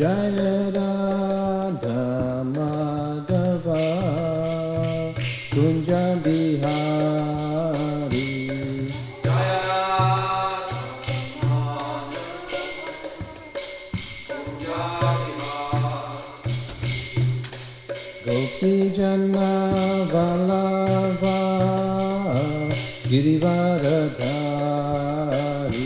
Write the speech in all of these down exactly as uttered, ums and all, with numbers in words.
Jaya Radha Madhava Kunja Bihari Jaya Radha Kunja Bihari Gopi Jana Vallabha Girivaradhari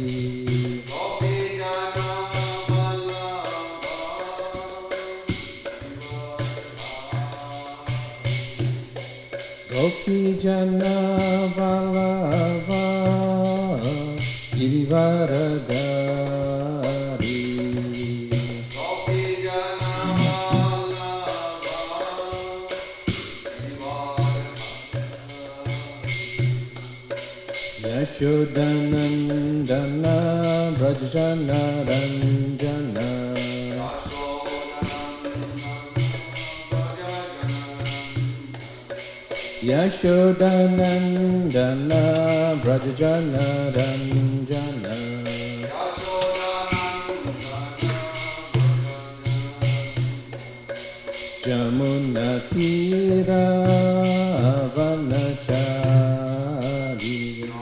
Gopi Jana Vallabha Girivaradhari Gopi Jana Vallabha Yashodanandana Brajana Ranjana Yashodanandana Brajana Ranjana Jamuna Tira Vanachari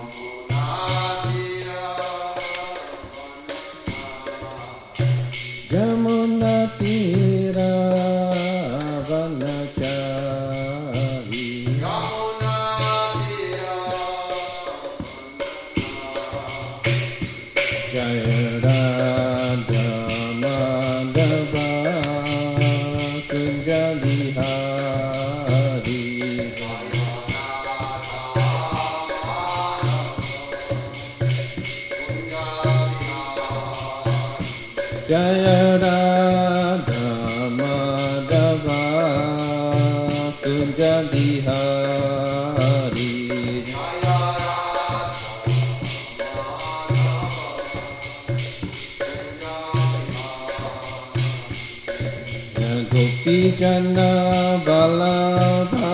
Jamuna Tira Vanachari Jaya Radha Madhava Kunja Bihari Jaya Radha Madhava Kunja Bihari Gopi Jana Vallabha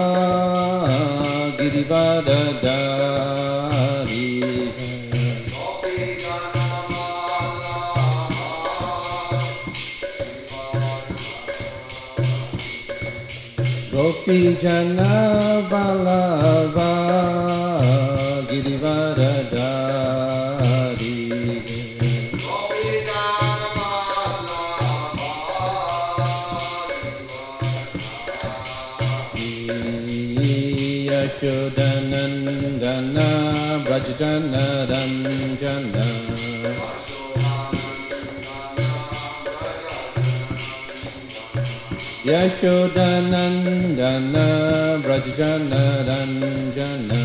Girivaradhari Gopi Jana Vallabha Girivaradhari Yashodanandana Brajana Ranjana Yashodanandana Brajana Ranjana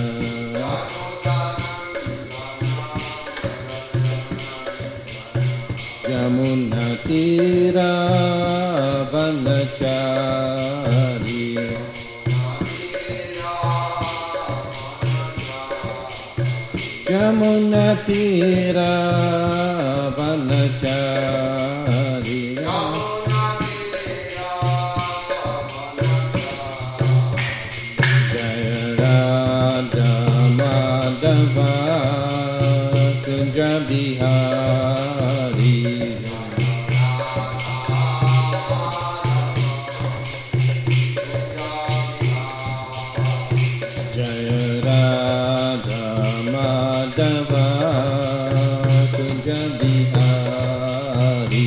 Yamuna Tira Vanachari Yamuna Tira Vanachari Jaya Radha Madhava Kunja Bihari Jaya Radha Madhava Kunja Bihari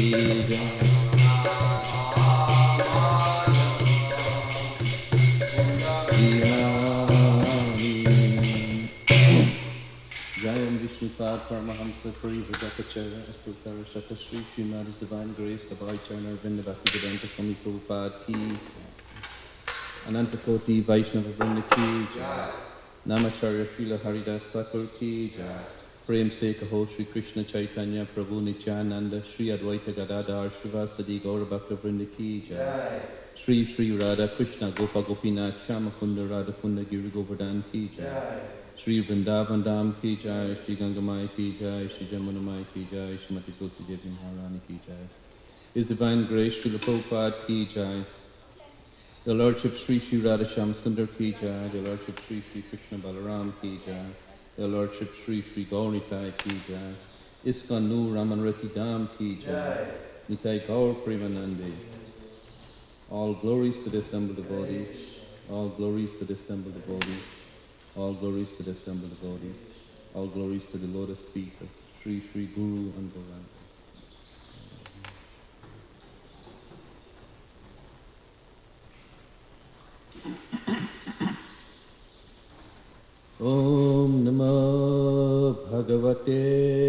Jayam Vishnupad Paramahamsa Puri Vajapacharya Astutara Shaka Shri Srimad His Divine Grace Abhay Charnar Vrinda Bhakti Vedanta Swami Prabhupada Ki Anantakoti Vaishnava Vrinda Ki Jai Namacharya Srila Haridas Thakur Ki Jai Prem Se Kaho Shri Krishna Chaitanya Prabhu Nityananda Shri Advaita Gadadhar Shrivasadi Gaura Bhakta Vrinda Ki Jai Shri Shri Radha Krishna Gopa Gopinath Shama Kunda Radha Kunda Giri Govardhan Ki Jai Shri Vrindavan Dham Ki Jai Shri Gangamai Ki Jai Shri Jamunamai Ki Jai Shrimati Tulsi Devi Maharani Ki Jai His Divine Grace Srila Prabhupada Ki Jai The Lordship Sri Sri Radhasham Sundar Ki Jai, The Lordship Sri Sri Krishna Balaram Ki Jai, The Lordship Sri Sri Gauritai Ki Jai, ISKCON Noor Ramanrati Dham Ki Jai, Nitai Gaur Premanande. All glories to the assembled devotees. All glories to the assembled devotees. All glories to the assembled devotees. All glories to the lotus feet of Sri Sri Guru and Gauranga. Om Namo Bhagavate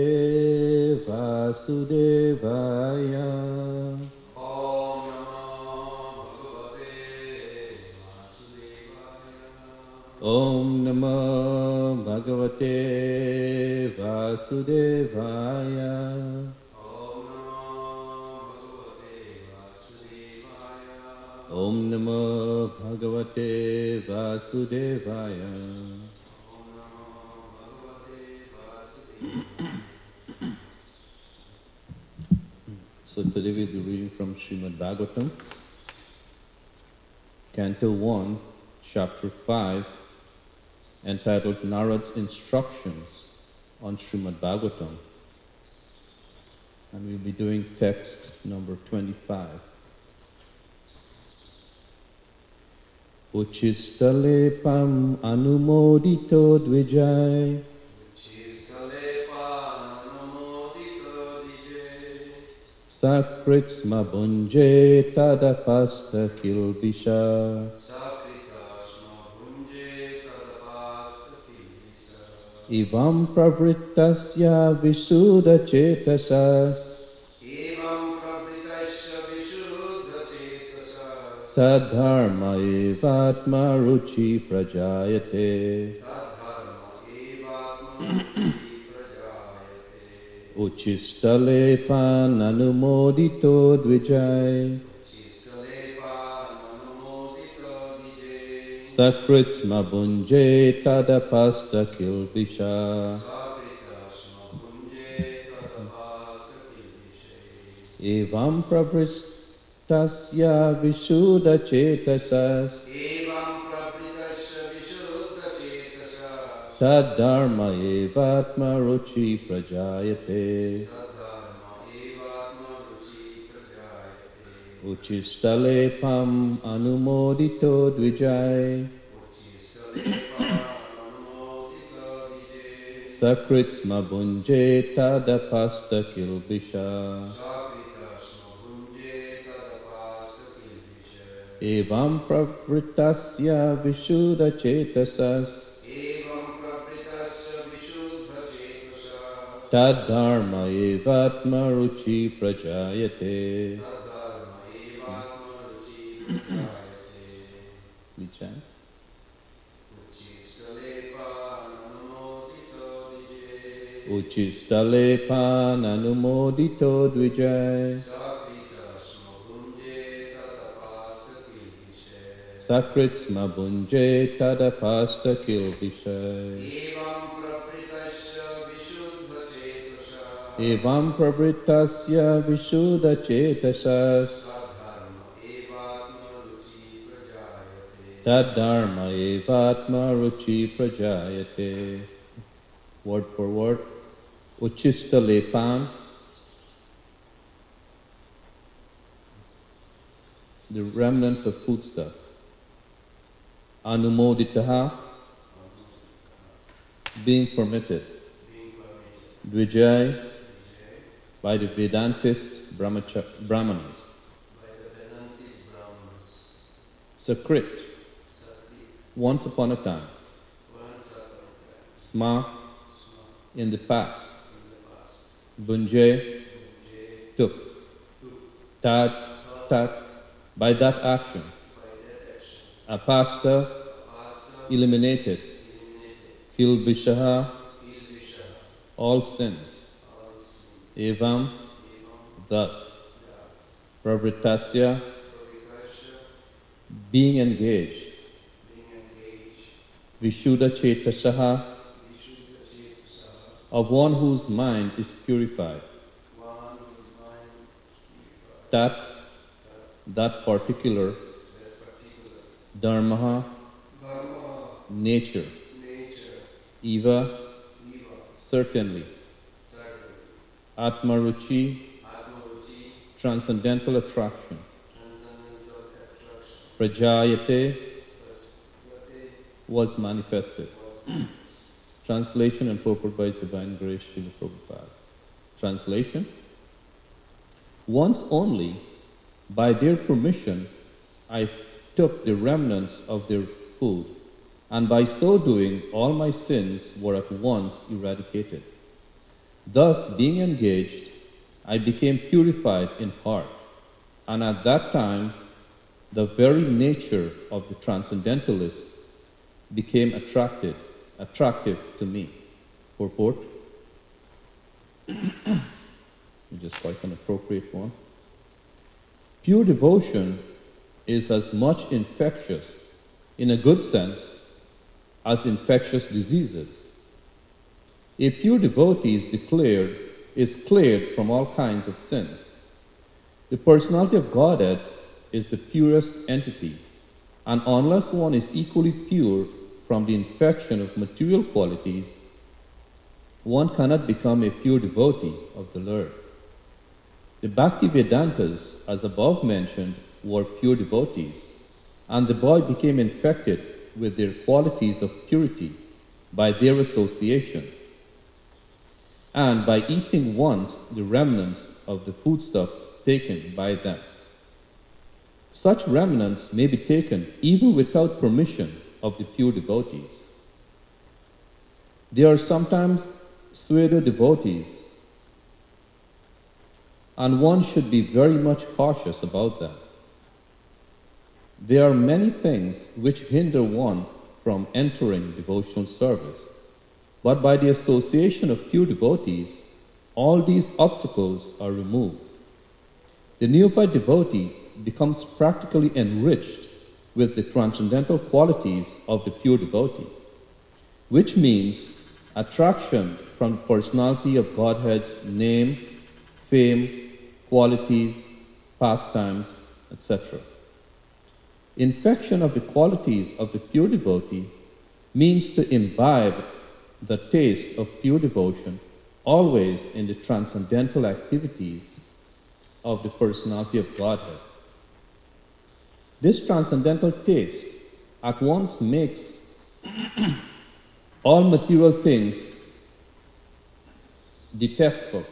Vasudevaya. Om Namo Bhagavate Vasudevaya. Om Namo Bhagavate Vasudevaya. Om Namo Bhagavate Vasudevaya. So today we'll be reading from Srimad Bhagavatam, Canto one, Chapter five, entitled Narad's Instructions on Srimad Bhagavatam. And we'll be doing text number twenty-five. Uchistalepam anumodito dvijay. Sakritsma bunje tadapasta kilbisha. Ivam pravrittasya visuddha chetasas. Tadharma evatma ruchi prajayate. Uchistalepan anumodito dvijay. Sakritsma bunje tadapasta kilbisha. Evam pravrittasya visuddha chetasas. Tadharma evatma ruchi prajayate. Uchistalepam anumodito dvijay. Sakritsma bunje tadapasta kilbisha. Evam pravrittasya visuddha chetasas. Tadharma evatma ruchi prajayate. We chant. Uchistalepan anumodito dvijay. Sakritsma bunje tadapasta kilbishay. Evam pravrittasya visuddha chetasas. Tadharma evatma ruchi prajayate. Word for word. Uchistalepan. The remnants of foodstuff. Anumoditaha. Being permitted. Dvijay. By the Vedantist Brahmacha- Brahmanas. Sakrit. Once upon a time. Sma. In the past. Bunje. Took. Tad. Tat. By that action. Apasta. Eliminated. Kilbishaha. All sins. Evam. Thus. Pravrittasya. Being engaged. Vishuddha chetasaha. Of one whose mind is purified. Tat. That particular. Dharma. Nature. Eva. Certainly. Atmaruchi. transcendental attraction. transcendental attraction, Prajayate but Yate was manifested. was Translation and purport by His Divine Grace, Srila Prabhupada. Translation: once only, by their permission, I took the remnants of their food, and by so doing, all my sins were at once eradicated. Thus, being engaged, I became purified in heart, and at that time, the very nature of the transcendentalist became attracted, attractive to me. Purport, which is quite an appropriate one. Pure devotion is as much infectious, in a good sense, as infectious diseases. A pure devotee is declared, is cleared from all kinds of sins. The personality of Godhead is the purest entity, and unless one is equally pure from the infection of material qualities, one cannot become a pure devotee of the Lord. The Bhaktivedantas, as above mentioned, were pure devotees, and the boy became infected with their qualities of purity by their association, and by eating once the remnants of the foodstuff taken by them. Such remnants may be taken even without permission of the pure devotees. They are sometimes pseudo devotees, and one should be very much cautious about them. There are many things which hinder one from entering devotional service, but by the association of pure devotees, all these obstacles are removed. The neophyte devotee becomes practically enriched with the transcendental qualities of the pure devotee, which means attraction from the personality of Godhead's name, fame, qualities, pastimes, et cetera. Infection of the qualities of the pure devotee means to imbibe the taste of pure devotion always in the transcendental activities of the personality of Godhead. This transcendental taste at once makes all material things detestable.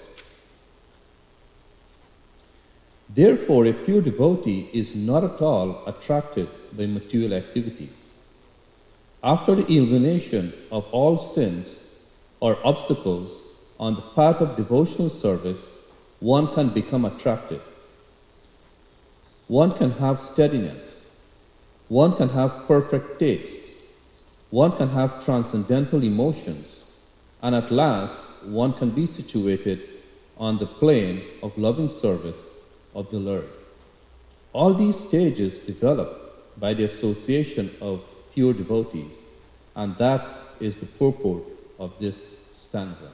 Therefore, a pure devotee is not at all attracted by material activities. After the elimination of all sins or obstacles on the path of devotional service, one can become attracted. One can have steadiness. One can have perfect taste. One can have transcendental emotions. And at last, one can be situated on the plane of loving service of the Lord. All these stages develop by the association of pure devotees, and that is the purport of this stanza.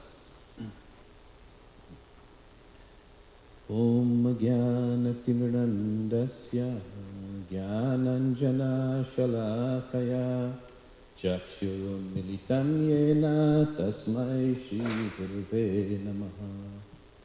Om Jnana Timirandasya Jnananjana Shalakaya Chakshuru Militam Yena Tasmai Shri Guruve Namaha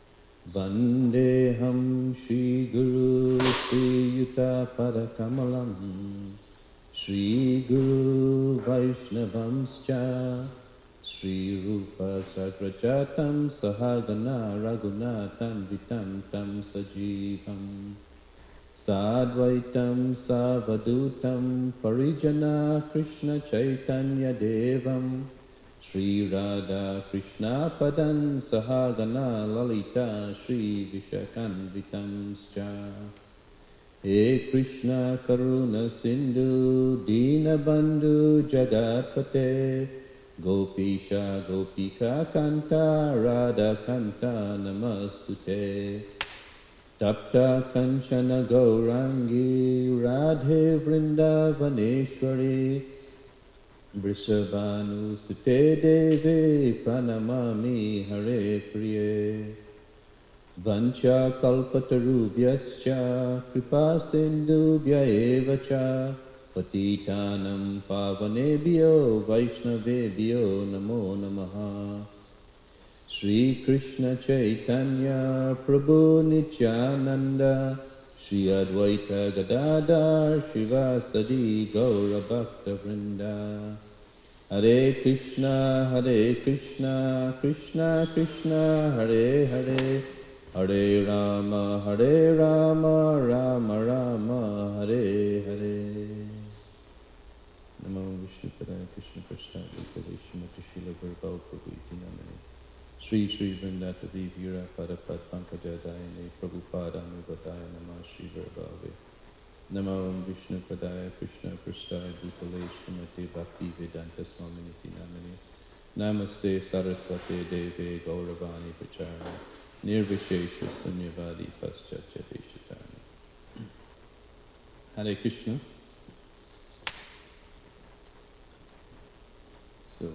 Vandeham Shri Guru Shri Yuta Padakamalam Shri Guru Vaishnavamscha Shri Rupa Sagrajatam Sahagana Raghunatam Vitam Tam Sajivam Sadvaitam Savadutam Parijana Krishna Chaitanya Devam Shri Radha Krishna Padan Sahagana Lalita Shri Vishakan Vitamscha He Krishna Karuna Sindhu Dina Bandhu Jagatpate Gopisha Gopika Kanta Radha Kanta Namastute Tapta Kanchana Gaurangi Radhe Vrindavaneshwari Vrishabhanustute Deve Pranamami Hare Priye Vancha Kalpatarubhyascha Kripa Sindhubhya Evacha Patitanam Pavanebhyo Vaishnavebhyo Namo Namaha Shri Krishna Chaitanya Prabhu Nityananda Shri Advaita Gadadhar Shivasadi Gaura Bhakta Vrinda Hare Krishna Hare Krishna Krishna Krishna Hare Hare Hare Rama Hare Rama Rama Rama Hare Hare Namo Vishnu Padaya Krishna Prasad Vikali Shrimati Srila Gurubhau Prabhu Iti Namani Shri Shri Vrindata Vivira Padapad Pankajadayani Prabhupada Anubhadaya Namah Shri Gurubhave Namo Vishnu Padaya Krishna Prasad Vikali Shrimati Bhakti Vedanta Swami Iti Namani Namaste Saraswati Deve Gauravani Pacharana Nirvishesha Sunyavadi Paschatya Deshatarana Hare Krishna. So,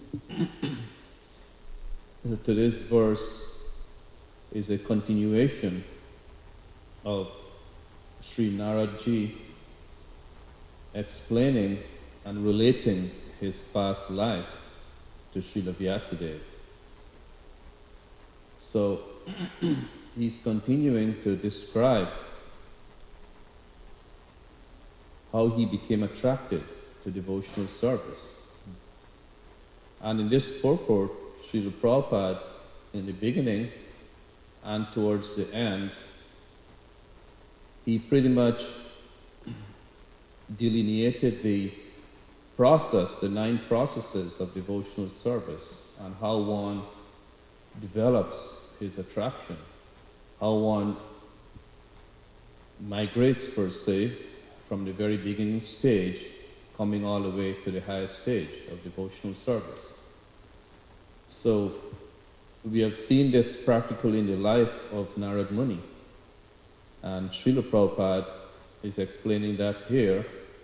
today's verse is a continuation of Sri Narad Ji explaining and relating his past life to Srila Vyasadeva. So, he's continuing to describe how he became attracted to devotional service. And in this purport, Srila Prabhupada, in the beginning and towards the end, he pretty much delineated the process, the nine processes of devotional service, and how one develops his attraction, how one migrates, per se, from the very beginning stage, coming all the way to the highest stage of devotional service. So, we have seen this practically in the life of Narad Muni. And Srila Prabhupada is explaining that here.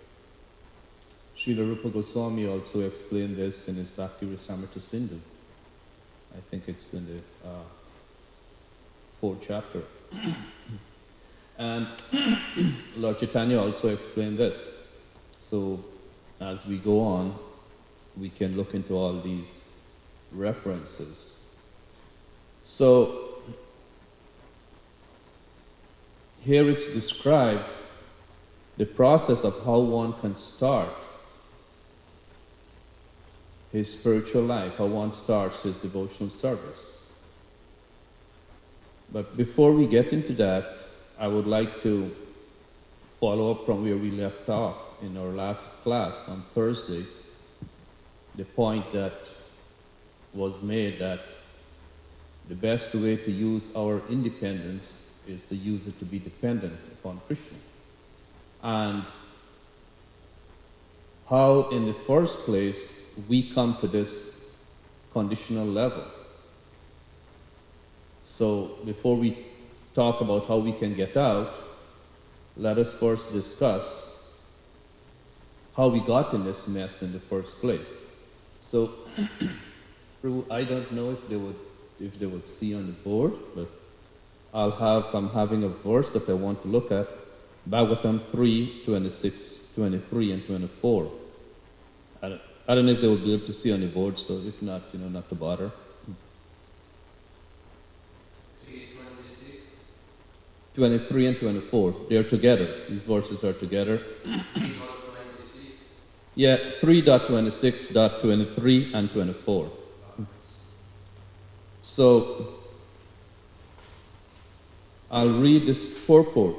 Srila Rupa Goswami also explained this in his Bhakti Rasamrita Sindhu. I think it's in the uh, fourth chapter. And Lord Chaitanya also explained this. So, as we go on, we can look into all these references. So, here it's described the process of how one can start his spiritual life, how one starts his devotional service. But before we get into that, I would like to follow up from where we left off in our last class on Thursday, the point that was made that the best way to use our independence is to use it to be dependent upon Krishna. And how, in the first place, we come to this conditional level. So, before we talk about how we can get out, let us first discuss how we got in this mess in the first place. So, I don't know if they would if they would see on the board, but I'll have I'm having a verse that I want to look at, Bhagavatam three, twenty-six, twenty-three, and twenty-four. I don't, I don't know if they would be able to see on the board, so if not, you know, not to bother. three twenty-six. twenty-three and twenty-four, they're together. These verses are together. three twenty-six. Yeah, three twenty-six, twenty-three, and twenty-four. So, I'll read this purport.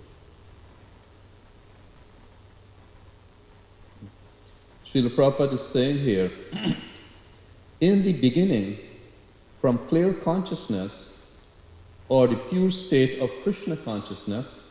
Srila Prabhupada is saying here, in the beginning, from clear consciousness, or the pure state of Krishna consciousness,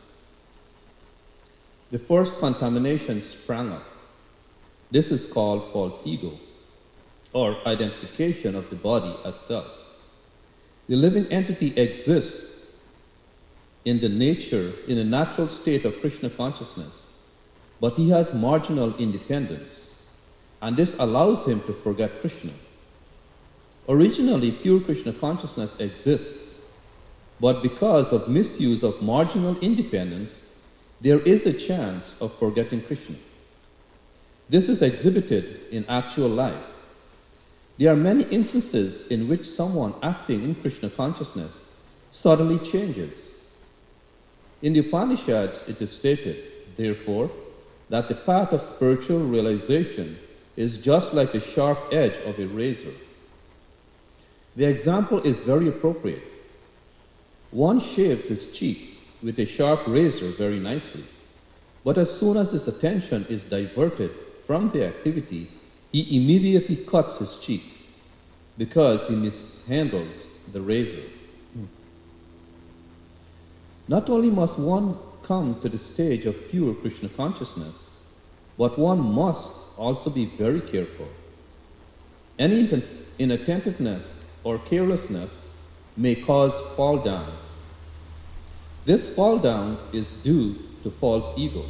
the first contamination sprang up. This is called false ego, or identification of the body as self. The living entity exists in the nature, in a natural state of Krishna consciousness, but he has marginal independence, and this allows him to forget Krishna. Originally, pure Krishna consciousness exists, but because of misuse of marginal independence, there is a chance of forgetting Krishna. This is exhibited in actual life. there are many instances in which someone acting in Krishna consciousness suddenly changes. In the Upanishads, it is stated, therefore, that the path of spiritual realization is just like the sharp edge of a razor. The example is very appropriate. One shaves his cheeks with a sharp razor very nicely, but as soon as his attention is diverted from the activity, he immediately cuts his cheek because he mishandles the razor. Not only must one come to the stage of pure Krishna consciousness, but one must also be very careful. Any inattentiveness or carelessness may cause fall down. This fall down is due to false ego.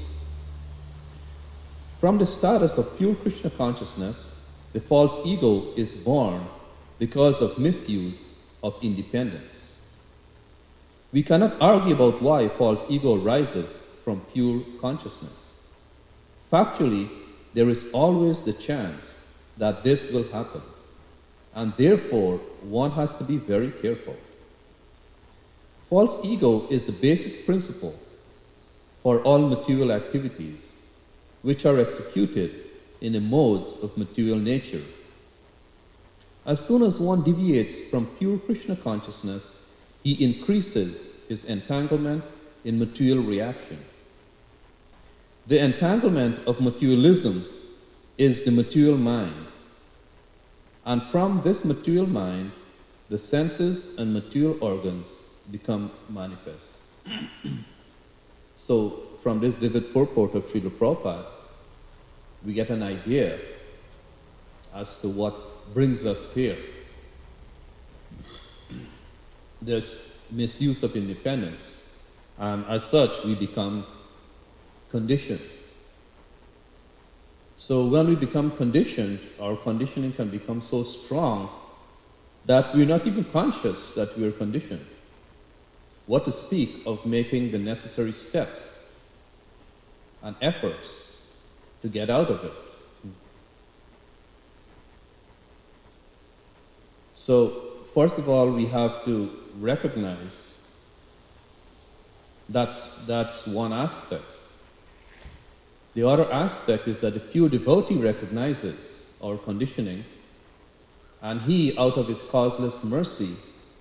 From the status of pure Krishna consciousness, the false ego is born because of misuse of independence. We cannot argue about why false ego rises from pure consciousness. Factually, there is always the chance that this will happen, and therefore one has to be very careful. False ego is the basic principle for all material activities which are executed in the modes of material nature. As soon as one deviates from pure Krishna consciousness, he increases his entanglement in material reaction. The entanglement of materialism is the material mind, and from this material mind, the senses and material organs become manifest. So, from this vivid purport of Srila Prabhupada, we get an idea as to what brings us here. There's misuse of independence, and as such, we become conditioned. So when we become conditioned, our conditioning can become so strong that we're not even conscious that we're conditioned. What to speak of making the necessary steps and efforts to get out of it. So, first of all, we have to recognize that's, that's one aspect. The other aspect is that the pure devotee recognizes our conditioning, and he, out of his causeless mercy,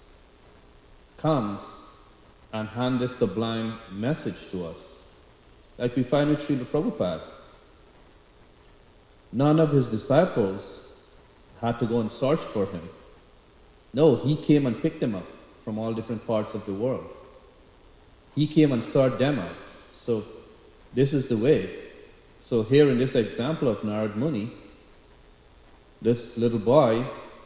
comes and hands this sublime message to us. Like we find with Srila Prabhupada. None of his disciples had to go and search for him. No, he came and picked them up from all different parts of the world. He came and sought them out. So this is the way. So here in this example of Narad Muni, this little boy,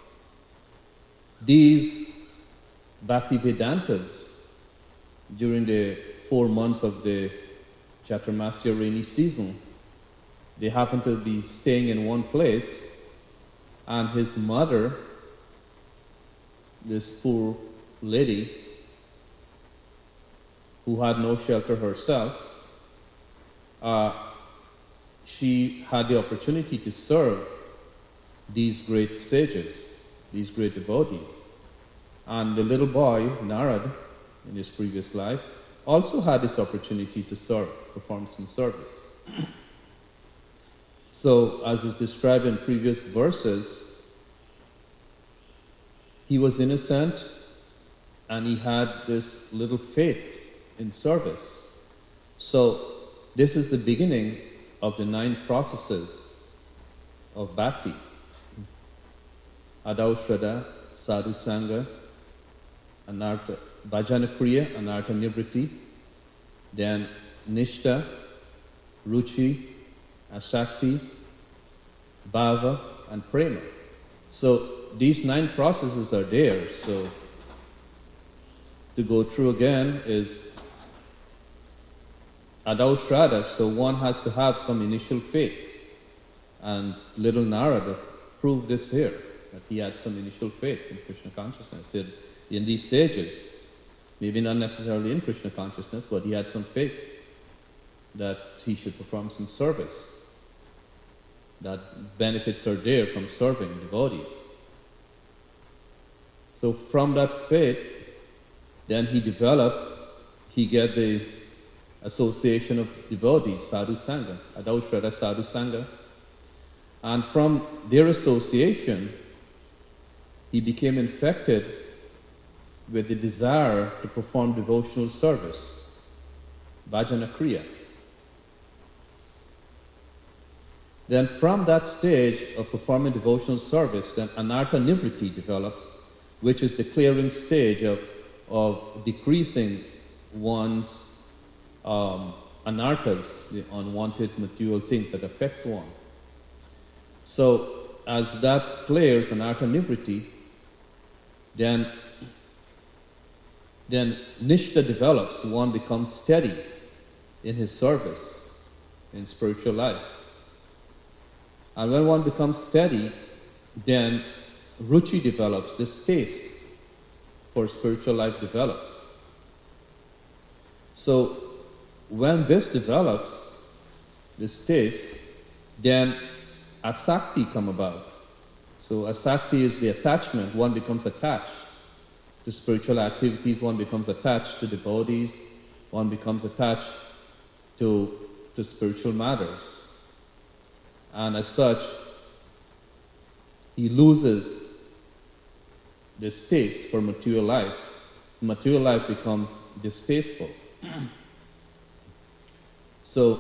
these Bhaktivedantas during the four months of the Chaturmasya rainy season, they happened to be staying in one place, and his mother, this poor lady who had no shelter herself, uh, she had the opportunity to serve these great sages, these great devotees. And the little boy, Narad, in his previous life, also had this opportunity to serve, perform some service. So, as is described in previous verses, he was innocent and he had this little faith in service. So, this is the beginning of the nine processes of bhakti. Adau Shraddha, Sadhu Sangha, Anartha, Bhajana Kriya, Anartha Nivriti, then Nishta, Ruchi, Asakti, Bhava, and Prema. So these nine processes are there. So to go through again is Adau Shraddha, so one has to have some initial faith. And little Narada proved this here, that he had some initial faith in Krishna consciousness. He had, in these sages, maybe not necessarily in Krishna consciousness, but he had some faith that he should perform some service, that benefits are there from serving devotees. So from that faith, then he developed, he get the association of devotees, Sadhu Sangha, Adaushraddha Sadhu Sangha. And from their association, he became infected with the desire to perform devotional service, bhajana kriya. Then from that stage of performing devotional service, then anartha nivritti develops, which is the clearing stage of, of decreasing one's um, anarthas, the unwanted material things that affects one. So as that clears anartha nivritti, then, then nishta develops, one becomes steady in his service, in spiritual life. And when one becomes steady, then ruchi develops, this taste for spiritual life develops. So when this develops, this taste, then asakti come about. So asakti is the attachment, one becomes attached to spiritual activities, one becomes attached to devotees, one becomes attached to, to spiritual matters. And as such, he loses this taste for material life. Material life becomes distasteful. So,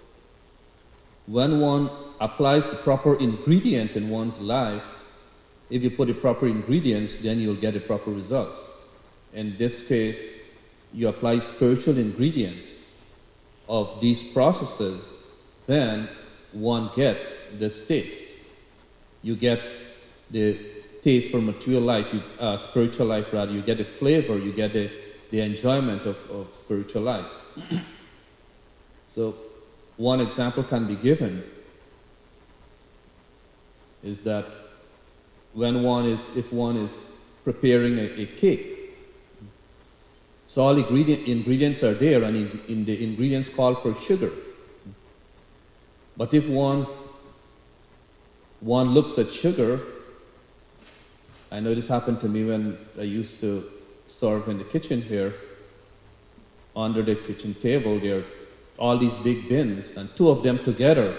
when one applies the proper ingredient in one's life, if you put the proper ingredients, then you'll get the proper results. In this case, you apply spiritual ingredient of these processes, then one gets this taste. You get the taste for material life, you, uh, spiritual life rather, you get the flavor, you get the, the enjoyment of, of spiritual life. So one example can be given is that when one is, if one is preparing a, a cake, so all ingredient, ingredients are there, and in, in the ingredients call for sugar. But if one, one looks at sugar, I know this happened to me when I used to serve in the kitchen here. Under the kitchen table, there are all these big bins, and two of them together.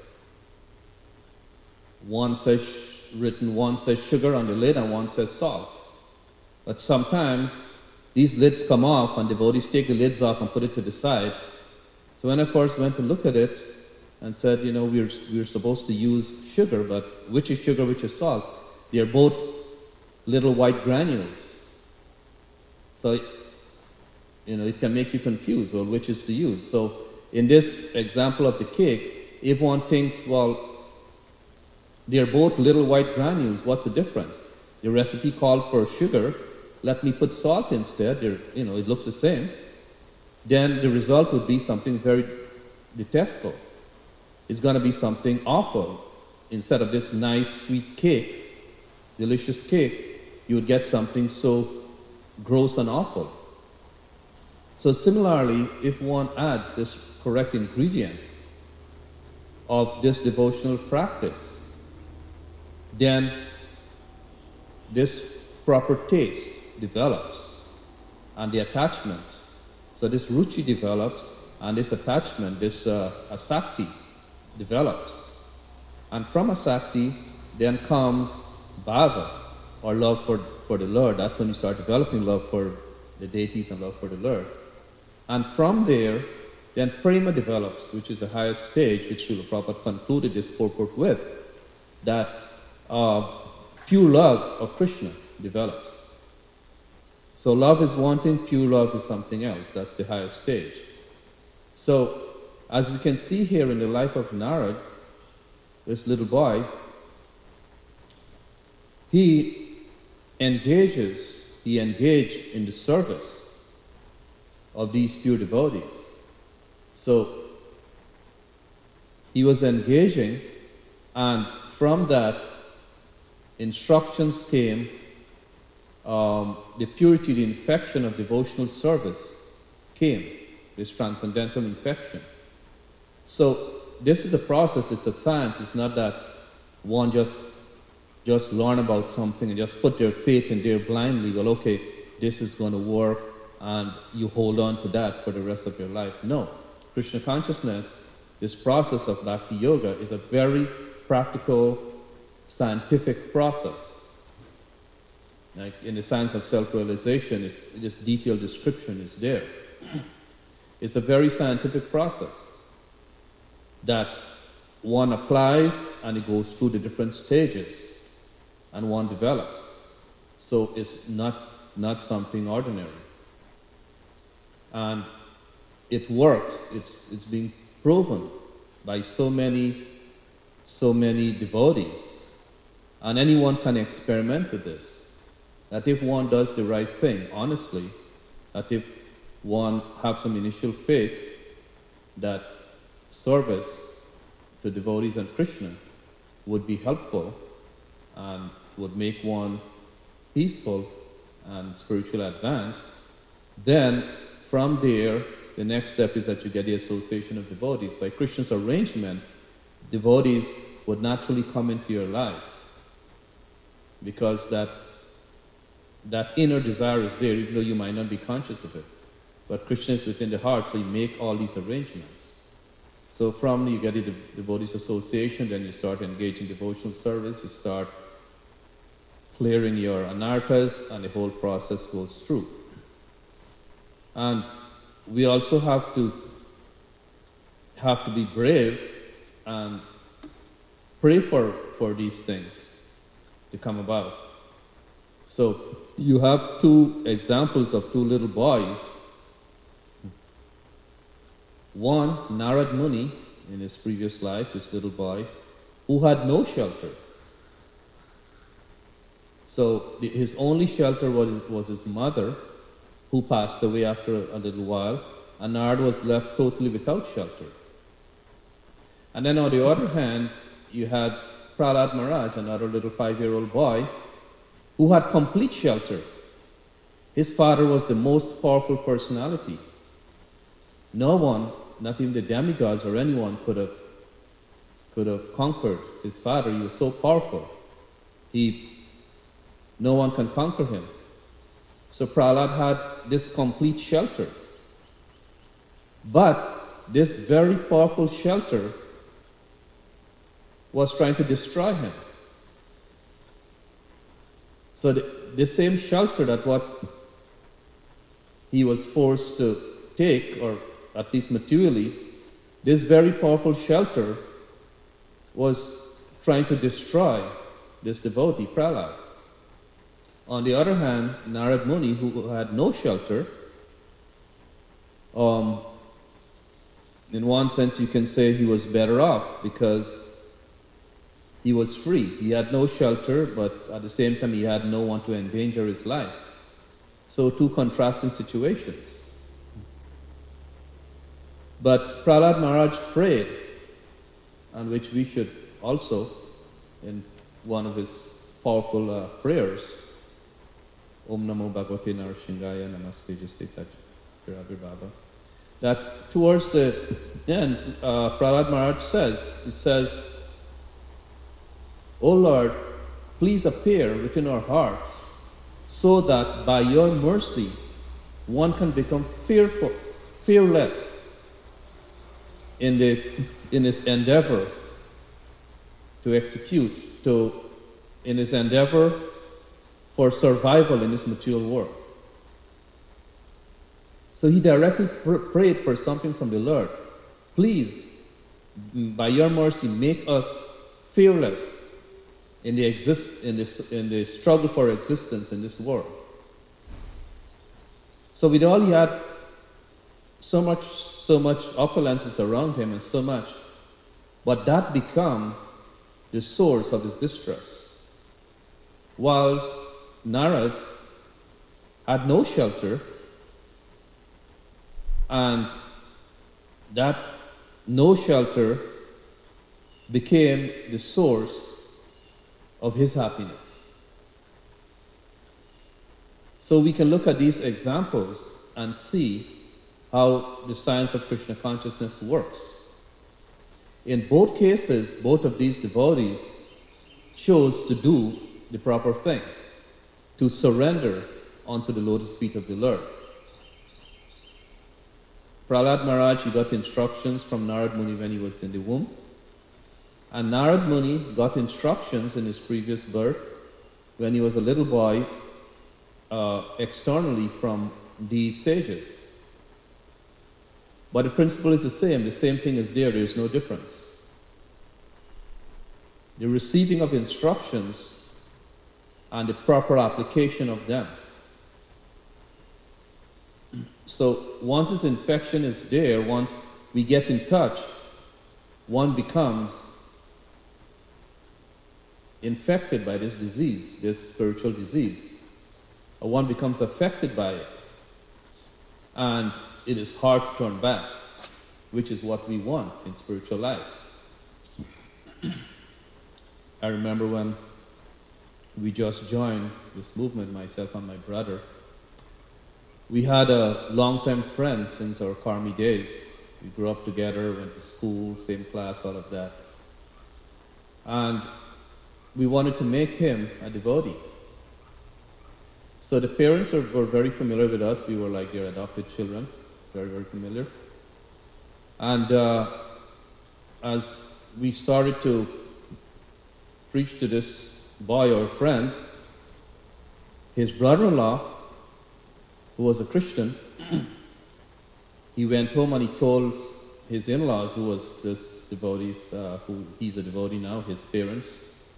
One says, written, one says sugar on the lid, and one says salt. But sometimes these lids come off, and devotees take the lids off and put it to the side. So when I first went to look at it, and said, you know, we're, we're supposed to use sugar, but which is sugar, which is salt? They're both little white granules. So, you know, it can make you confused, well, which is to use? So, in this example of the cake, if one thinks, well, they're both little white granules, what's the difference? The recipe called for sugar, let me put salt instead, they're, you know, it looks the same. Then the result would be something very detestable. It's going to be something awful. Instead of this nice sweet cake, delicious cake, you would get something so gross and awful. So similarly, if one adds this correct ingredient of this devotional practice, then this proper taste develops and the attachment. So this ruchi develops, and this attachment, this uh, asakti develops. And from asakti, then comes bhava, or love for, for the Lord. That's when you start developing love for the deities and love for the Lord. And from there, then prema develops, which is the highest stage, which Srila Prabhupada concluded this purport with, that uh, pure love of Krishna develops. So love is one thing, pure love is something else. That's the highest stage. So, as we can see here in the life of Narad, this little boy, he engages, he engaged in the service of these pure devotees. So, he was engaging, and from that, instructions came, um, the purity, the infection of devotional service came, this transcendental infection. So, this is a process, it's a science, it's not that one just just learn about something and just put their faith in there blindly. Well, okay, this is going to work, and you hold on to that for the rest of your life. No. Krishna consciousness, this process of Bhakti Yoga, is a very practical, scientific process. Like in the science of self-realization, it's, this detailed description is there. It's a very scientific process that one applies and it goes through the different stages and one develops. So it's not, not something ordinary. And it works. It's, it's being proven by so many, so many devotees. And anyone can experiment with this. That if one does the right thing, honestly, that if one has some initial faith that service to devotees and Krishna would be helpful and would make one peaceful and spiritually advanced, then from there, the next step is that you get the association of devotees. By Krishna's arrangement, devotees would naturally come into your life because that, that inner desire is there, even though you might not be conscious of it. But Krishna is within the heart, so you make all these arrangements. So from you get the devotees association, then you start engaging devotional service, you start clearing your anarthas, and the whole process goes through. And we also have to have to be brave and pray for, for these things to come about. So you have two examples of two little boys. One, Narad Muni, in his previous life, this little boy, who had no shelter. So the, his only shelter was, was his mother, who passed away after a little while, and Narad was left totally without shelter. And then on the other hand, you had Prahlad Maharaj, another little five-year-old boy, who had complete shelter. His father was the most powerful personality. No one, not even the demigods or anyone, could have, could have conquered his father. He was so powerful. He, no one can conquer him. So Prahlad had this complete shelter. But this very powerful shelter was trying to destroy him. So the, the same shelter that what he was forced to take, or at least materially, this very powerful shelter was trying to destroy this devotee, Prahlad. On the other hand, Narad Muni, who had no shelter, um, in one sense you can say he was better off because he was free. He had no shelter, but at the same time he had no one to endanger his life. So two contrasting situations. But Prahlad Maharaj prayed, and which we should also, in one of his powerful uh, prayers, Om Namo Bhagavate Narasingaya Namaste Jasita Baba, that towards the end, uh, Prahlad Maharaj says, he says, O Lord, please appear within our hearts so that by your mercy one can become fearful, fearless in the in his endeavor to execute, to in his endeavor for survival in this material world. So he directly pr- prayed for something from the Lord. Please, by your mercy, make us fearless in the exist in this in the struggle for existence in this world. So with all he had, so much so much opulences around him and so much, but that became the source of his distress. Whilst Narad had no shelter, and that no shelter became the source of his happiness. So we can look at these examples and see how the science of Krishna consciousness works. In both cases, both of these devotees chose to do the proper thing, to surrender onto the lotus feet of the Lord. Prahlad Maharaj, he got instructions from Narad Muni when he was in the womb. And Narad Muni got instructions in his previous birth when he was a little boy uh, externally from these sages. But the principle is the same. The same thing is there. There is no difference. The receiving of instructions and the proper application of them. So once this infection is there, once we get in touch, one becomes infected by this disease, this spiritual disease. Or one becomes affected by it. And it is hard to turn back, which is what we want in spiritual life. I remember when we just joined this movement, myself and my brother, we had a long-time friend since our Karmi days. We grew up together, went to school, same class, all of that. And we wanted to make him a devotee. So the parents are, were very familiar with us. We were like their adopted children, very, very familiar. And uh, as we started to preach to this boy or friend, his brother-in-law, who was a Christian, he went home and he told his in-laws, who was this devotee, uh, who he's a devotee now, his parents.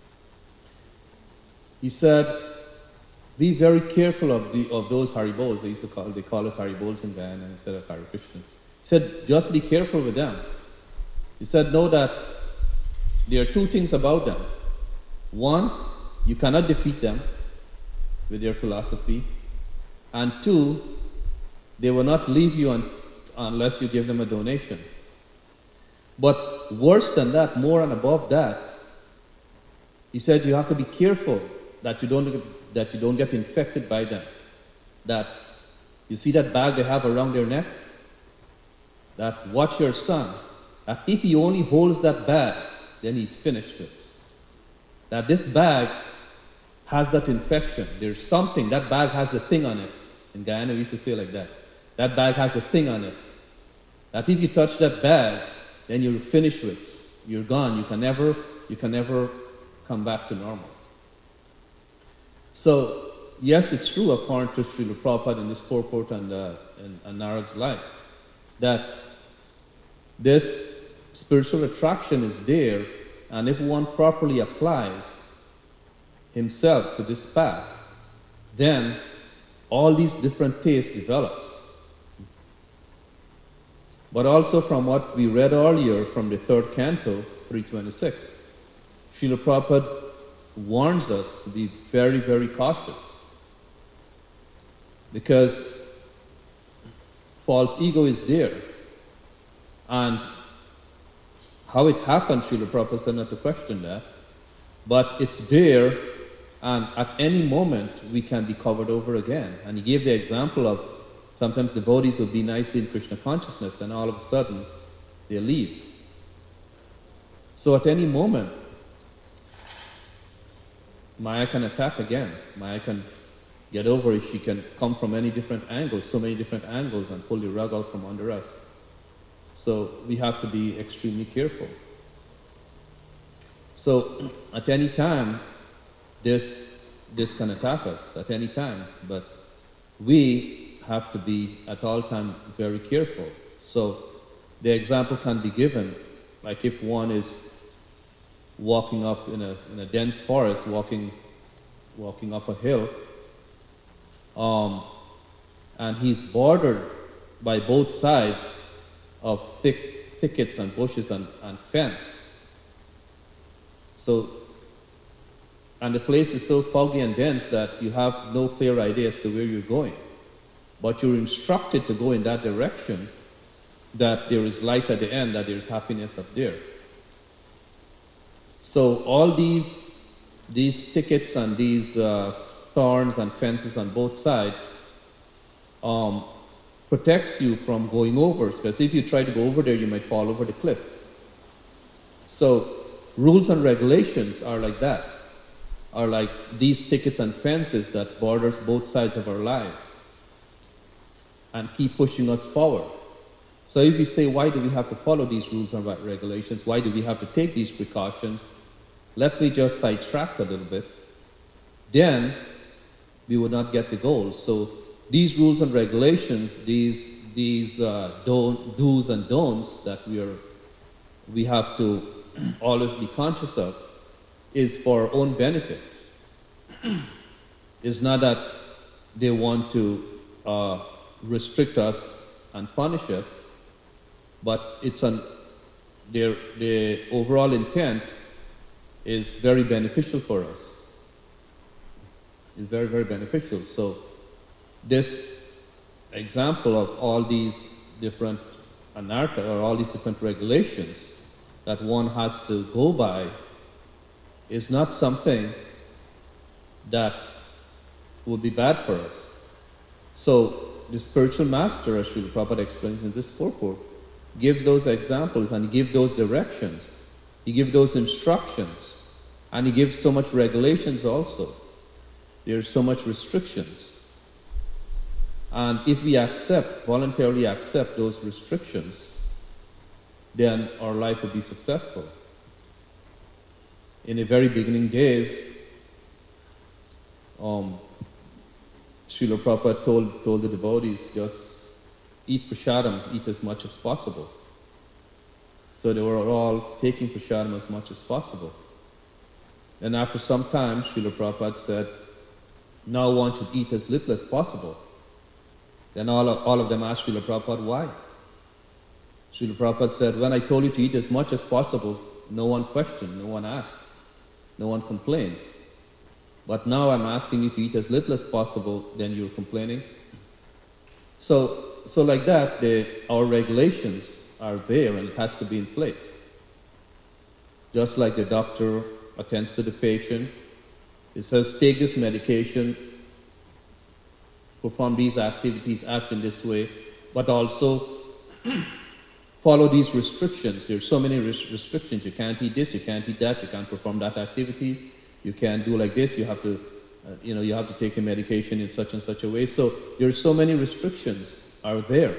He said, be very careful of the of those Haribols. They used to call they call us Haribols in Guyana instead of Hare Krishnas. He said, just be careful with them. He said, know that there are two things about them. One, you cannot defeat them with their philosophy. And two, they will not leave you un- unless you give them a donation. But worse than that, more and above that, he said you have to be careful that you don't get, that you don't get infected by them. That you see that bag they have around their neck? That watch your son. That if he only holds that bag, then he's finished with. That this bag has that infection. There's something, that bag has a thing on it. In Guyana we used to say like that. That bag has a thing on it. That if you touch that bag, then you're finished with. You're gone. You can never, you can never come back to normal. So, yes, it's true according to Srila Prabhupada in this purport and, uh, and, and Narad's life, that this spiritual attraction is there, and if one properly applies himself to this path, then all these different tastes develops. But also from what we read earlier from the third canto, three twenty-six, Srila Prabhupada warns us to be very, very cautious. Because false ego is there. And how it happened, Srila Prabhupada said not to question that, but it's there, and at any moment we can be covered over again. And he gave the example of sometimes devotees will be nicely in Krishna consciousness, and all of a sudden they leave. So at any moment, Maya can attack again. Maya can get over it. She can come from many different angles, so many different angles, and pull the rug out from under us. So we have to be extremely careful. So at any time, this this can attack us at any time, but we have to be at all time very careful. So the example can be given, like if one is walking up in a in a dense forest, walking walking up a hill, um, and he's bordered by both sides of thick thickets and bushes and, and fence. So, and the place is so foggy and dense that you have no clear idea as to where you're going. But you're instructed to go in that direction, that there is light at the end, that there is happiness up there. So all these these thickets and these uh, thorns and fences on both sides um, protects you from going over, because if you try to go over there, you might fall over the cliff. So rules and regulations are like that. are like these tickets and fences that borders both sides of our lives and keep pushing us forward. So if we say, why do we have to follow these rules and regulations? Why do we have to take these precautions? Let me just sidetrack a little bit. Then we would not get the goal. So these rules and regulations, these these uh, don't, do's and don'ts that we are we have to always be conscious of, is for our own benefit. It's not that they want to uh, restrict us and punish us, but it's an their the overall intent is very beneficial for us. It's very, very beneficial. So this example of all these different anartha, or all these different regulations that one has to go by, is not something that would be bad for us. So the spiritual master, as Srila Prabhupada explains in this purport, gives those examples and he gives those directions. He gives those instructions, and he gives so much regulations also. There's so much restrictions. And if we accept, voluntarily accept those restrictions, then our life will be successful. In the very beginning days, um, Srila Prabhupada told, told the devotees, just eat prasadam, eat as much as possible. So they were all taking prasadam as much as possible. And after some time, Srila Prabhupada said, now one should eat as little as possible. Then all of, all of them asked Srila Prabhupada, why? Srila Prabhupada said, when I told you to eat as much as possible, no one questioned, no one asked, no one complained. But now I'm asking you to eat as little as possible, then you're complaining. So, so like that, the, our regulations are there and it has to be in place. Just like the doctor attends to the patient, it says, take this medication, perform these activities, act in this way, but also follow these restrictions. There's so many res- restrictions. You can't eat this, you can't eat that, you can't perform that activity, you can't do like this, you have to, uh, you know, you have to take a medication in such and such a way. So there's so many restrictions are there.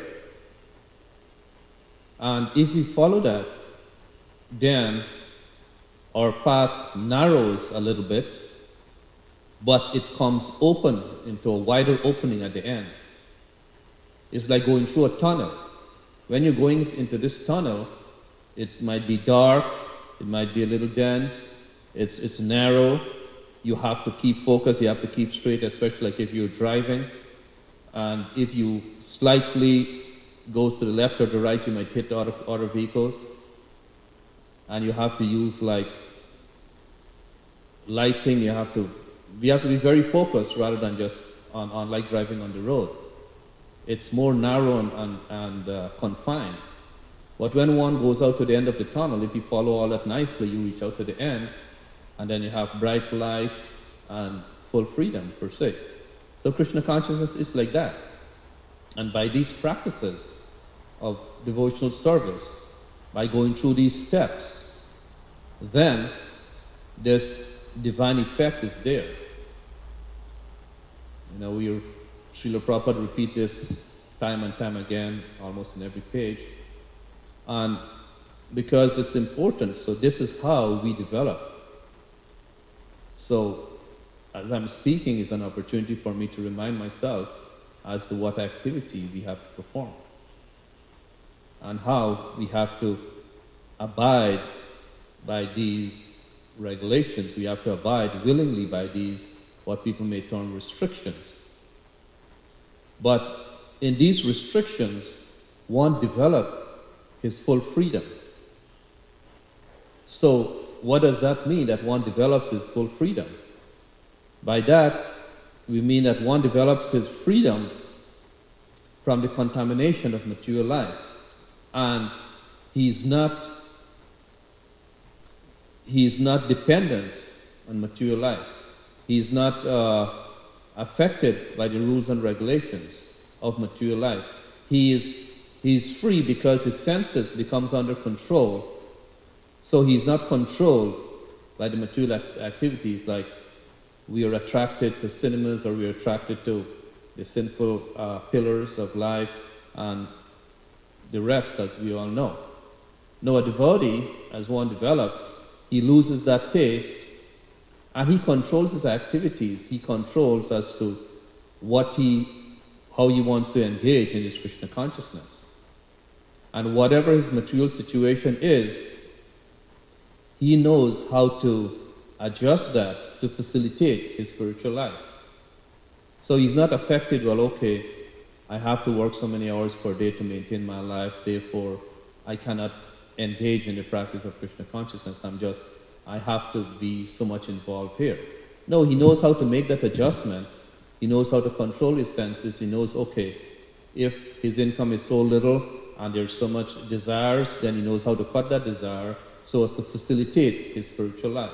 And if we follow that, then our path narrows a little bit, but it comes open into a wider opening at the end. It's like going through a tunnel. When you're going into this tunnel, it might be dark, it might be a little dense, it's, it's narrow, you have to keep focused, you have to keep straight, especially like if you're driving. And if you slightly goes to the left or the right, you might hit other, other vehicles. And you have to use like lighting, you have to We have to be very focused rather than just on, on like driving on the road. It's more narrow and, and, and uh, confined. But when one goes out to the end of the tunnel, if you follow all that nicely, you reach out to the end, and then you have bright light and full freedom per se. So Krishna consciousness is like that. And by these practices of devotional service, by going through these steps, then this divine effect is there. You know, we Srila Prabhupada repeat this time and time again, almost in every page, and because it's important. So this is how we develop. So as I'm speaking, is an opportunity for me to remind myself as to what activity we have to perform and how we have to abide by these regulations. We have to abide willingly by these, what people may term restrictions. But in these restrictions, one develops his full freedom. So what does that mean, that one develops his full freedom? By that, we mean that one develops his freedom from the contamination of material life. And he's not He's not dependent on material life. He's not uh, affected by the rules and regulations of material life. He is he's free because his senses becomes under control. So he's not controlled by the material act- activities like we are attracted to cinemas, or we are attracted to the sinful uh, pillars of life and the rest, as we all know. Now, a devotee, as one develops, he loses that taste, and he controls his activities. He controls as to what he, how he wants to engage in his Krishna consciousness. And whatever his material situation is, he knows how to adjust that to facilitate his spiritual life. So he's not affected, well, okay, I have to work so many hours per day to maintain my life, therefore I cannot engage in the practice of Krishna consciousness. I'm just, I have to be so much involved here. No, he knows how to make that adjustment. He knows how to control his senses. He knows, okay, if his income is so little and there's so much desires, then he knows how to cut that desire so as to facilitate his spiritual life.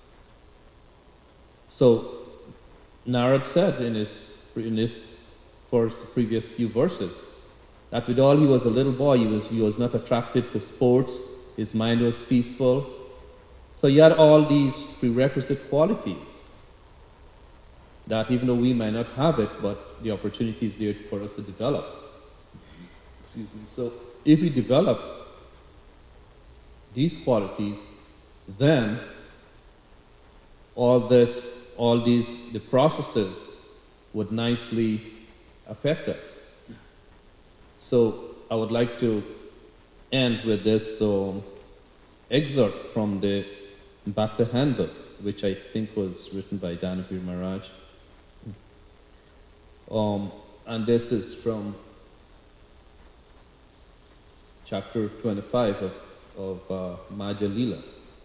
So, Narad said in his, in his first, previous few verses, that with all he was a little boy, he was, he was not attracted to sports, his mind was peaceful. So he had all these prerequisite qualities that even though we might not have it, but the opportunity is there for us to develop. Excuse me. So if we develop these qualities, then all this, all these, the processes would nicely affect us. So I would like to end with this um, excerpt from the Bhakti Handbook, which I think was written by Danapir Maharaj. Um, and this is from chapter twenty-five of, of uh, Madhya Lila.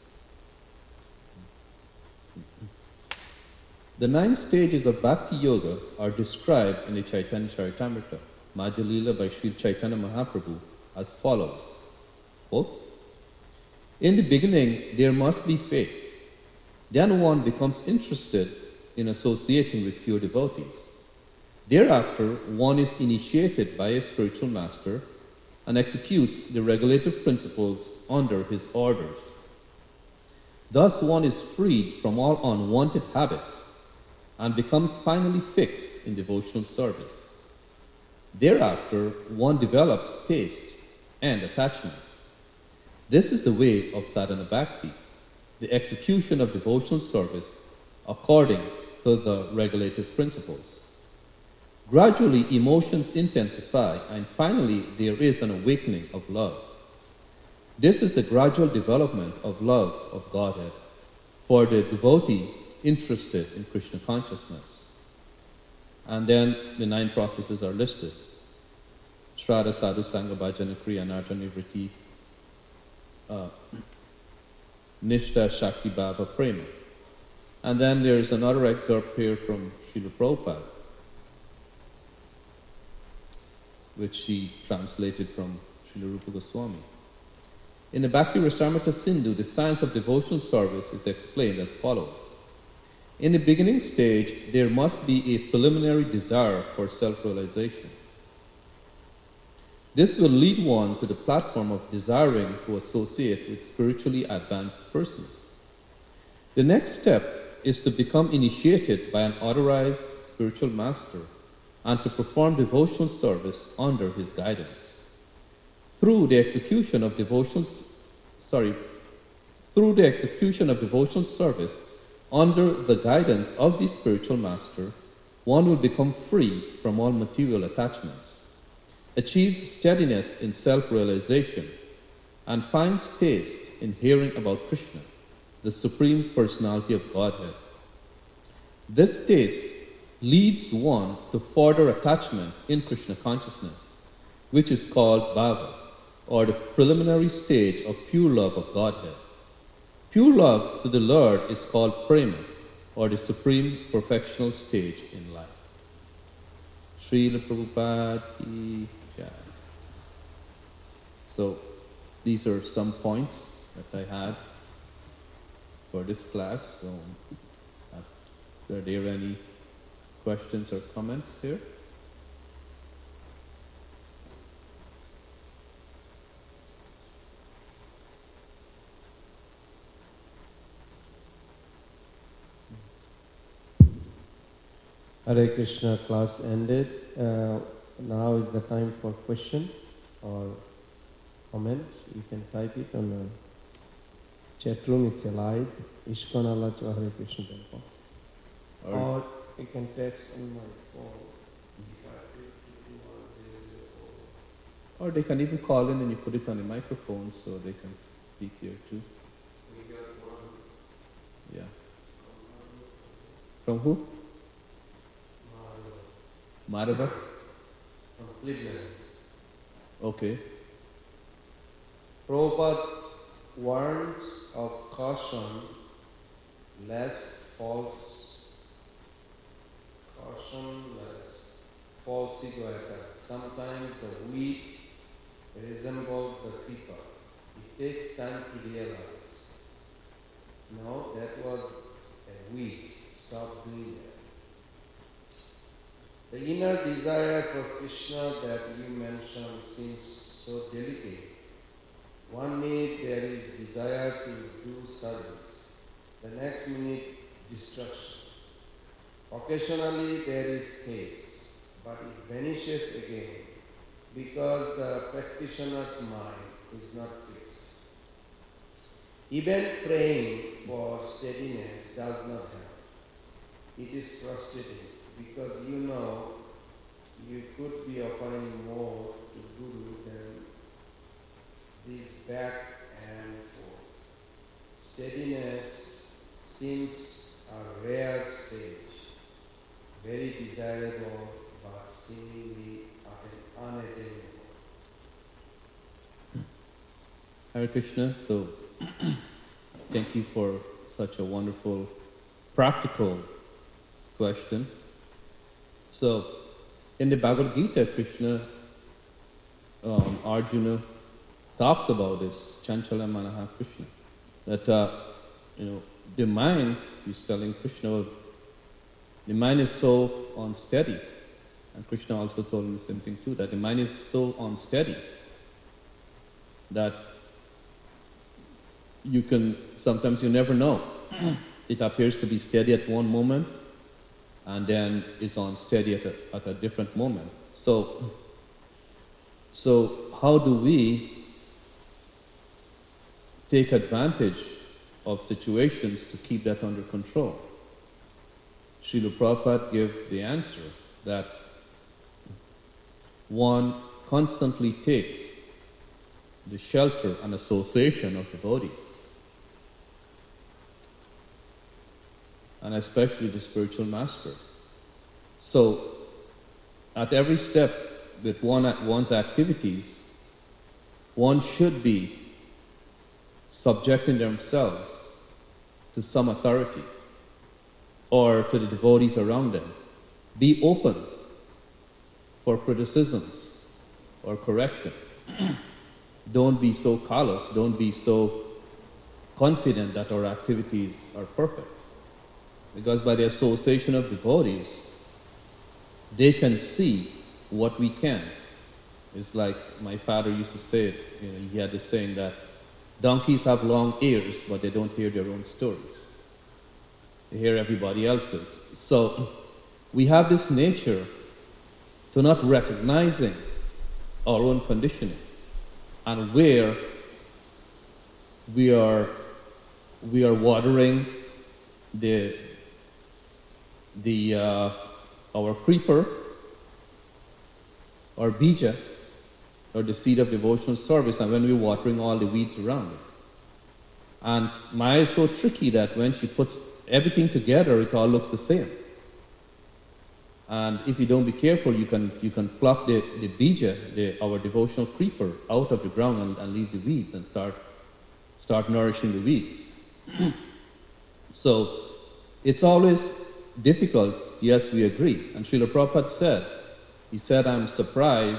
The nine stages of Bhakti Yoga are described in the Chaitanya Charitamrita, Madhya Lila by Sri Chaitanya Mahaprabhu, as follows. Quote, in the beginning, there must be faith. Then one becomes interested in associating with pure devotees. Thereafter, one is initiated by a spiritual master and executes the regulative principles under his orders. Thus, one is freed from all unwanted habits and becomes finally fixed in devotional service. Thereafter, one develops taste and attachment. This is the way of sadhana bhakti, the execution of devotional service according to the regulative principles. Gradually, emotions intensify, and finally, there is an awakening of love. This is the gradual development of love of Godhead for the devotee interested in Krishna consciousness. And then the nine processes are listed. Shraddha, Sadhu, Sangha, Bhajana, Kriya, Narta, Nivriti, uh, Nishta, Shakti, Bhava, Prema. And then there is another excerpt here from Srila Prabhupada, which he translated from Srila Rupa Goswami. In the Bhakti Rasamrita Sindhu, the science of devotional service is explained as follows. In the beginning stage, there must be a preliminary desire for self-realization. This will lead one to the platform of desiring to associate with spiritually advanced persons. The next step is to become initiated by an authorized spiritual master and to perform devotional service under his guidance. Through the execution of devotional, sorry, through the execution of devotional service under the guidance of the spiritual master, one will become free from all material attachments, achieves steadiness in self-realization, and finds taste in hearing about Krishna, the Supreme Personality of Godhead. This taste leads one to further attachment in Krishna consciousness, which is called bhava, or the preliminary stage of pure love of Godhead. Pure love to the Lord is called prema, or the supreme perfectional stage in life. Srila Prabhupada ki jai. So, these are some points that I had for this class. So, are there any questions or comments here? Hare Krishna class ended. Uh, now is the time for question or comments. You can type it on the chat room. It's alive. Ishkan Allah to Hare Krishna Temple. Or, Or you can text on my phone. or they can even call in and you put it on the microphone so they can speak here too. We got one. Yeah. From who? Madhava? From Cleveland. Okay. Prabhupada warns of caution lest false caution lest false ego attack. Sometimes the weak resembles the creeper. It takes time to realize. No, that was a weak. Stop doing that. The inner desire for Krishna that you mentioned seems so delicate. One minute there is desire to do service, the next minute destruction. Occasionally there is taste, but it vanishes again because the practitioner's mind is not fixed. Even praying for steadiness does not help. It is frustrating because you know you could be offering more to Guru than this back and forth. Steadiness seems a rare stage, very desirable but seemingly unattainable. Hare Krishna, so thank you for such a wonderful, practical question. So, in the Bhagavad Gita, Krishna, um, Arjuna talks about this, Chanchala Manaha Krishna, that, uh, you know, the mind, he's telling Krishna, well, the mind is so unsteady. And Krishna also told him the same thing too, that the mind is so unsteady that you can, sometimes you never know. It appears to be steady at one moment, and then it's unsteady at a, at a different moment. So, so how do we take advantage of situations to keep that under control? Srila Prabhupada gave the answer that one constantly takes the shelter and association of devotees, and especially the spiritual master. So, at every step with one, one's activities, one should be subjecting themselves to some authority or to the devotees around them. Be open for criticism or correction. Don't be so callous, don't be so confident that our activities are perfect. Because by the association of devotees, they can see what we can. It's like my father used to say it, you know, he had this saying that donkeys have long ears, but they don't hear their own stories. They hear everybody else's. So we have this nature to not recognizing our own conditioning and where we are we are watering the the uh, our creeper or bija or the seed of devotional service, and when we're watering all the weeds around it. And Maya is so tricky that when she puts everything together, it all looks the same. And if you don't be careful, you can you can pluck the, the bija, the, our devotional creeper, out of the ground and, and leave the weeds and start start nourishing the weeds. So it's always difficult, yes, we agree. And Srila Prabhupada said, he said, I'm surprised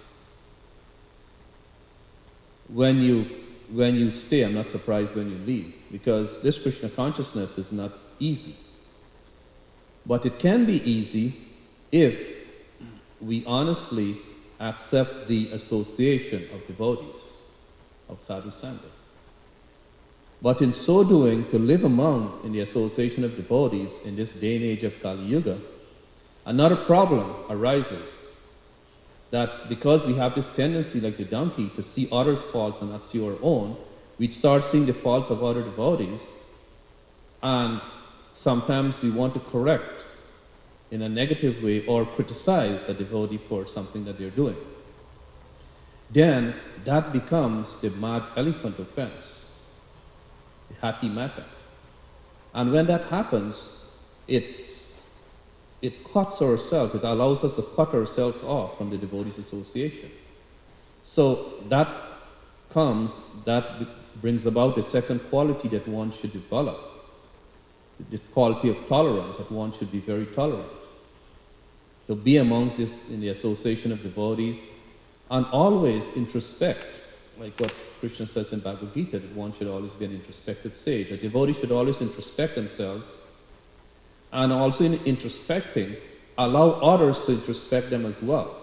when you when you stay, I'm not surprised when you leave, because this Krishna consciousness is not easy. But it can be easy if we honestly accept the association of devotees, of sadhu sangha. But in so doing, to live among in the association of devotees in this day and age of Kali Yuga, Another problem arises that because we have this tendency, like the donkey, to see others' faults and not see our own, we start seeing the faults of other devotees, and sometimes we want to correct in a negative way or criticize a devotee for something that they're doing. Then that becomes the mad elephant offense, the hati mata. And when that happens, it it cuts ourselves, it allows us to cut ourselves off from the devotees association. So that comes, that brings about the second quality that one should develop, the quality of tolerance, that one should be very tolerant. To be amongst this in the association of devotees, and always introspect, like what Krishna says in Bhagavad Gita, that one should always be an introspective sage. A devotee should always introspect themselves, and also in introspecting, allow others to introspect them as well.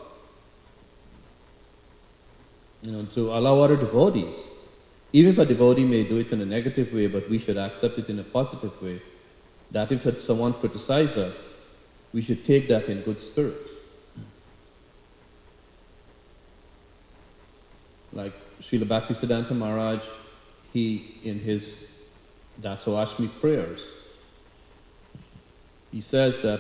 You know, to allow other devotees, even if a devotee may do it in a negative way, but we should accept it in a positive way, that if someone criticizes us, we should take that in good spirit. Like Srila Bhaktisiddhanta Maharaj, he, in his Dasoashmi prayers, he says that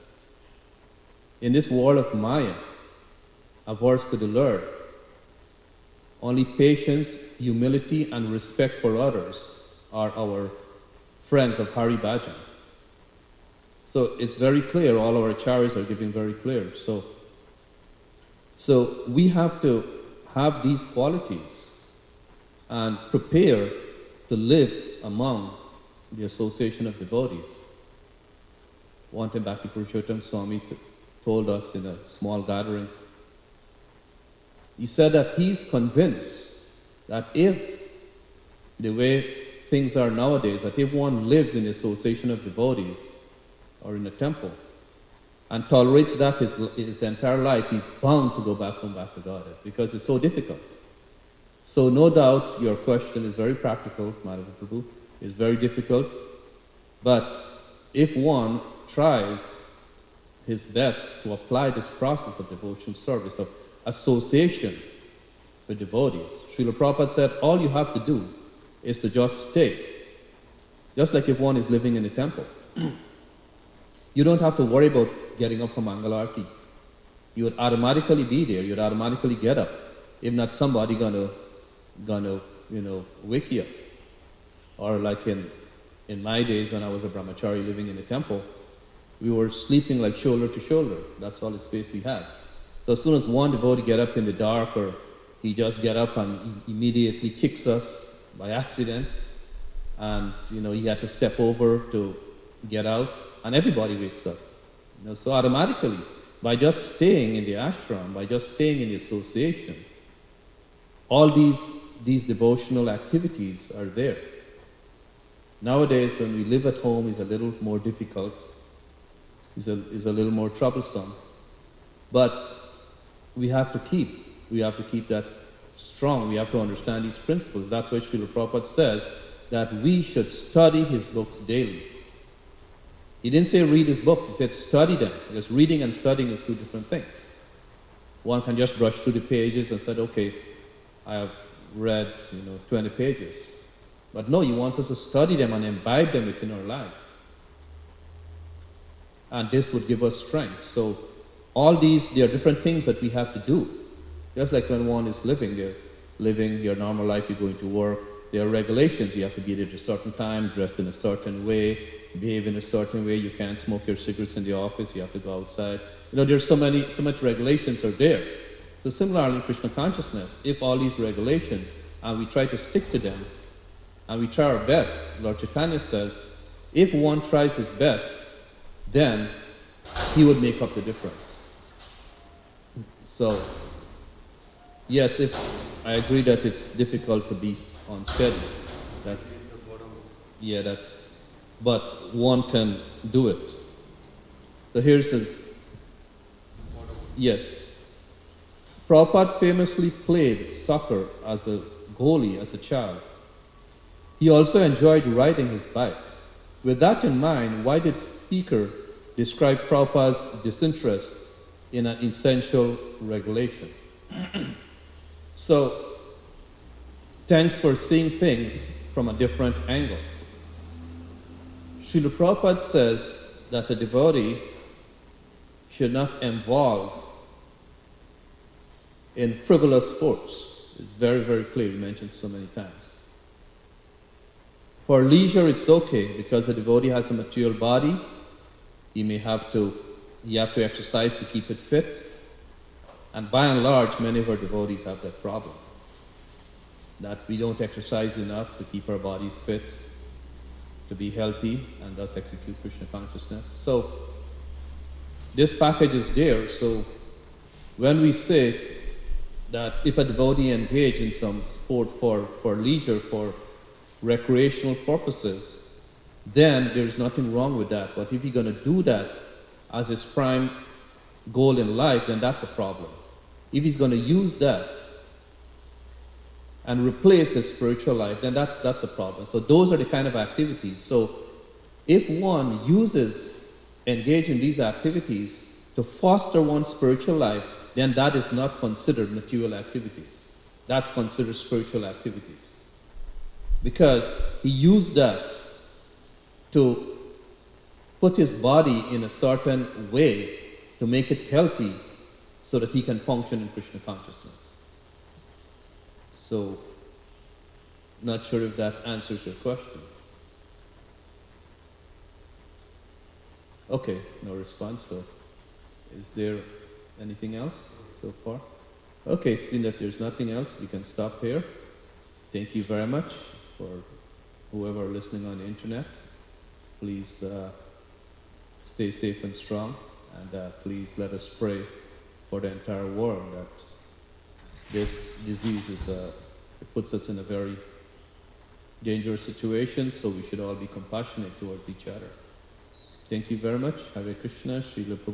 in this world of Maya, averse to the Lord, only patience, humility, and respect for others are our friends of Hari Bhajan. So it's very clear, all our acharyas are giving very clear. So, so we have to have these qualities and prepare to live among the association of devotees. One time Bhakti Purushottam Swami t- told us in a small gathering, he said that he's convinced that if the way things are nowadays, that if one lives in the association of devotees or in a temple and tolerates that his, his entire life, he's bound to go back home back to Godhead because it's so difficult. So no doubt your question is very practical, Madhava Prabhu, is very difficult, but if one tries his best to apply this process of devotion service, of association with devotees, Srila Prabhupada said all you have to do is to just stay. Just like if one is living in a temple. You don't have to worry about getting up for Mangalarti. You would automatically be there. You'd automatically get up. If not, somebody gonna, gonna, you know, wake you up. Or like in, in my days when I was a brahmachari living in a temple, we were sleeping like shoulder to shoulder. That's all the space we had. So as soon as one devotee get up in the dark, or he just get up and immediately kicks us by accident, and you know he had to step over to get out, and everybody wakes up. You know, so automatically, by just staying in the ashram, by just staying in the association, all these these devotional activities are there. Nowadays, when we live at home, is a little more difficult, is a is a little more troublesome, but we have to keep we have to keep that strong. We have to understand these principles. That's why Srila Prabhupada said that we should study his books daily. He didn't say read his books, he said study them, because reading and studying is two different things. One can just brush through the pages and say, okay, I have read, you know, twenty pages. But no, he wants us to study them and imbibe them within our lives. And this would give us strength. So all these, there are different things that we have to do. Just like when one is living there, living your normal life, you're going to work, there are regulations. You have to be there at a certain time, dressed in a certain way, behave in a certain way. You can't smoke your cigarettes in the office, you have to go outside. You know, there's so many, so much regulations are there. So similarly in Krishna consciousness, if all these regulations, and we try to stick to them, and we try our best, Lord Chaitanya says, if one tries his best, then he would make up the difference. So, yes, if I agree that it's difficult to be on steady, that, yeah, that, but one can do it. So here's a, yes, Prabhupada famously played soccer as a goalie as a child. He also enjoyed riding his bike. With that in mind, why did speaker describe Prabhupada's disinterest in an essential regulation. So, thanks for seeing things from a different angle. Srila Prabhupada says that a devotee should not involve in frivolous sports. It's very, very clear, mentioned so many times. For leisure, it's okay because the devotee has a material body. He may have to, he have to exercise to keep it fit. And by and large, many of our devotees have that problem. That we don't exercise enough to keep our bodies fit, to be healthy, and thus execute Krishna consciousness. So, this package is there. So, when we say that if a devotee engage in some sport for, for leisure, for recreational purposes, then there's nothing wrong with that. But if you're going to do that as his prime goal in life, then that's a problem. If he's going to use that and replace his spiritual life, then that, that's a problem. So those are the kind of activities. So if one uses, engage in these activities to foster one's spiritual life, then that is not considered material activities. That's considered spiritual activities. Because he used that to put his body in a certain way to make it healthy so that he can function in Krishna consciousness. So, not sure if that answers your question. Okay, no response. So, is there anything else so far? Okay, seeing that there's nothing else, we can stop here. Thank you very much for whoever listening on the internet. Please uh, stay safe and strong, and uh, please let us pray for the entire world that this disease is, uh, it puts us in a very dangerous situation, so we should all be compassionate towards each other. Thank you very much. Hare Krishna, Srila Prabhupada.